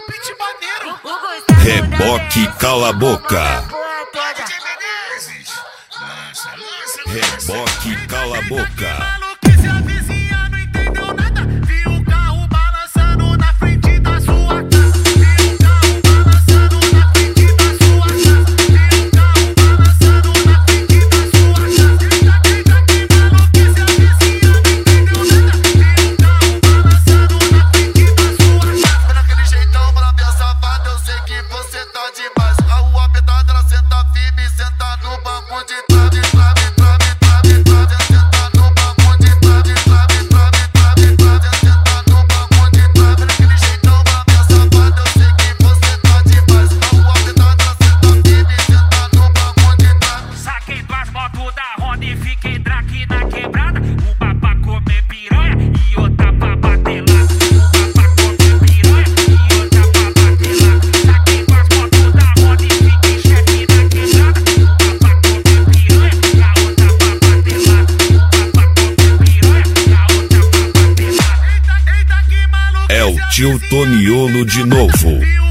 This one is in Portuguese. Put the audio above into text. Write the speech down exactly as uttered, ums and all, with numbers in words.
beat maneiro. Reboque cala a boca. Reboque cala a boca. Maluquice, a vizinha não entendeu nada. Viu o carro balançando na frente da sua casa. Viu o carro balançando na frente da sua casa. Viu o carro balançando na frente da sua casa. Eita, eita, que maluquice, a vizinha não entendeu nada. Viu o carro balançando na frente da sua casa. Daquele jeitão, pra minha safada, eu sei que você tá demais. A rua apertada, ela senta firme, senta no banco de trás. É o tio Toniolo de novo.